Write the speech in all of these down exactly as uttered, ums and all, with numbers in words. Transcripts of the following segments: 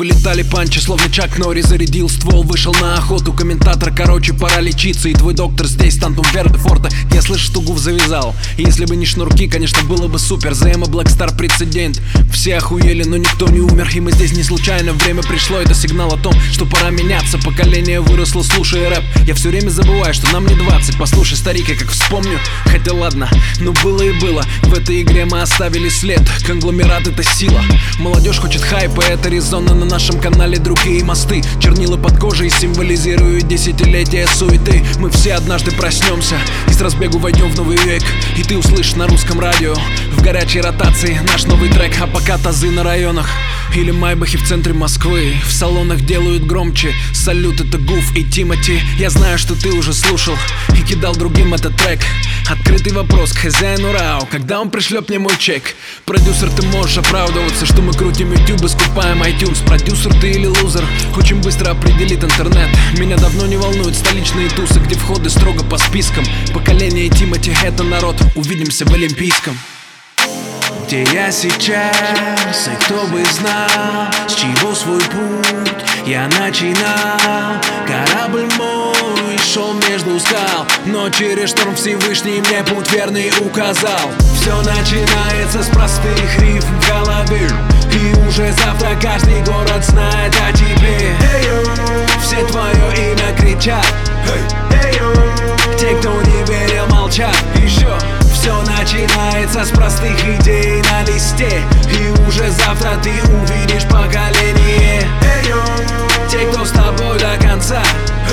вылетали панчи, словно Чак Норри зарядил ствол, вышел на охоту. Комментатор, короче, пора лечиться. И твой доктор здесь, Тантум Вердефорта. Я слышу, что Гуф завязал. И если бы не шнурки, конечно, было бы супер. зе эм и Black Star прецедент. Все охуели, но никто не умер. И мы здесь не случайно, время пришло. Это сигнал о том, что пора меняться. Поколение выросло, слушая рэп. Я все время забываю, что нам не двадцать. Послушай, старик, я как вспомню. Хотя ладно, но было и было. В этой игре мы оставили след. Конгломерат — это сила. Молодежь хочет хайпа, это резонно. На нашем канале другие мосты. Чернила под кожей символизируют десятилетия суеты. Мы все однажды проснемся и с разбегу войдем в новый век. И ты услышишь на русском радио в горячей ротации наш новый трек. А пока тазы на районах или майбахи в центре Москвы. В салонах делают громче. Салют, это Гуф и Тимати. Я знаю, что ты уже слушал и кидал другим этот трек. Открытый вопрос к хозяину РАО: когда он пришлет мне мой чек? Продюсер, ты можешь оправдываться, что мы крутим YouTube и скупаем iTunes. Продюсер ты или лузер? Очень быстро определит интернет. Меня давно не волнуют столичные тусы, где входы строго по спискам. Поколение Тимати — это народ. Увидимся в Олимпийском. Где я сейчас, и кто бы знал, с чего свой путь я начинал. Корабль мой шел между скал, но через шторм Всевышний мне путь верный указал. Все начинается с простых рифм в голове, и уже завтра каждый город знает о тебе. Все твое имя кричат, те, кто не верил, молчат. Еще все начинается с простых идей на листе, и уже завтра ты увидишь поколение. Те, кто с тобой до конца,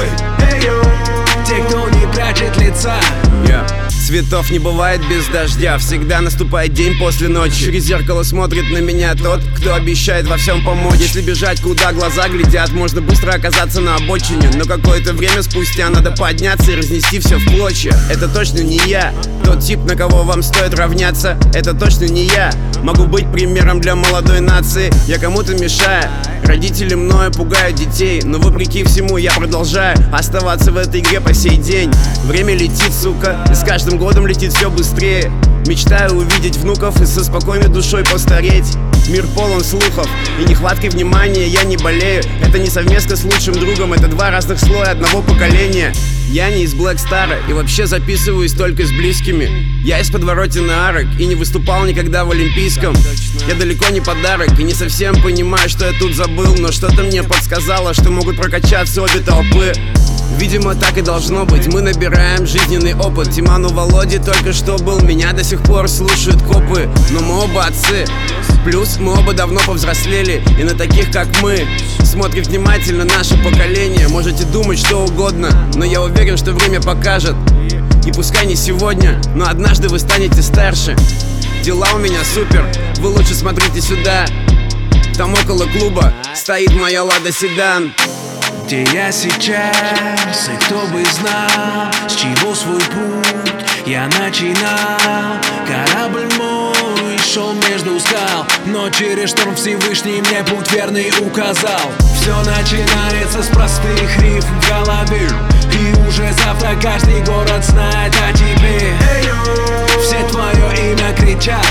те, кто не прячет лица. Yeah. Цветов не бывает без дождя, всегда наступает день после ночи. Через зеркало смотрит на меня тот, кто обещает во всем помочь. Если бежать, куда глаза глядят, можно быстро оказаться на обочине. Но какое-то время спустя надо подняться и разнести все в клочья. Это точно не я, тот тип, на кого вам стоит равняться. Это точно не я, могу быть примером для молодой нации. Я кому-то мешаю, родители мною пугают детей, но вопреки всему я продолжаю оставаться в этой игре по сей день. Время летит, сука, и с каждым годом летит все быстрее. Мечтаю увидеть внуков и со спокойной душой постареть. Мир полон слухов и нехваткой внимания я не болею. Это не совместно с лучшим другом, это два разных слоя одного поколения. Я не из Black Star и вообще записываюсь только с близкими. Я из подворотен арок и не выступал никогда в Олимпийском. Я далеко не подарок и не совсем понимаю, что я тут забыл, но что-то мне подсказало, что могут прокачаться обе толпы. Видимо, так и должно быть, мы набираем жизненный опыт. Тиману Володе только что был, меня до сих пор слушают копы. Но мы оба отцы, плюс мы оба давно повзрослели, и на таких, как мы, смотрит внимательно наше поколение. Можете думать что угодно, но я уверен, что время покажет. И пускай не сегодня, но однажды вы станете старше. Дела у меня супер, вы лучше смотрите сюда. Там около клуба стоит моя Лада Седан. Где я сейчас, и кто бы знал, с чего свой путь я начинал. Корабль мой шел между скал, но через шторм Всевышний мне путь верный указал. Все начинается с простых рифм в голове, и уже завтра каждый город знает о тебе. Все твое имя кричат,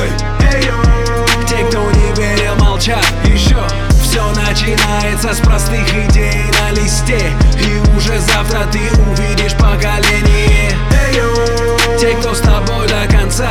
те, кто не верил, молчат. Еще все начинается с простых идей на листе, и уже завтра ты увидишь поколение. Те, кто с тобой до конца,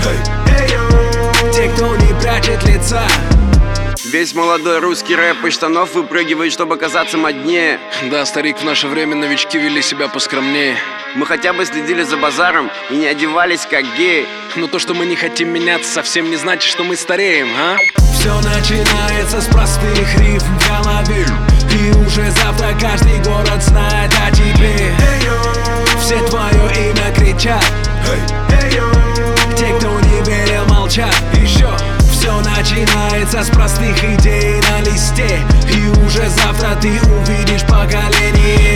те, кто не прячет лица. Весь молодой русский рэп из штанов выпрыгивает, чтобы казаться моднее. Да, старик, в наше время новички вели себя поскромнее. Мы хотя бы следили за базаром и не одевались как геи. Но то, что мы не хотим меняться, совсем не значит, что мы стареем, а? Все начинается с простых рифм в голове, и уже завтра каждый город знает о тебе. Все твое имя кричат, те, кто не верил, молчат. Еще все начинается с простых идей на листе, и уже завтра ты увидишь поколение.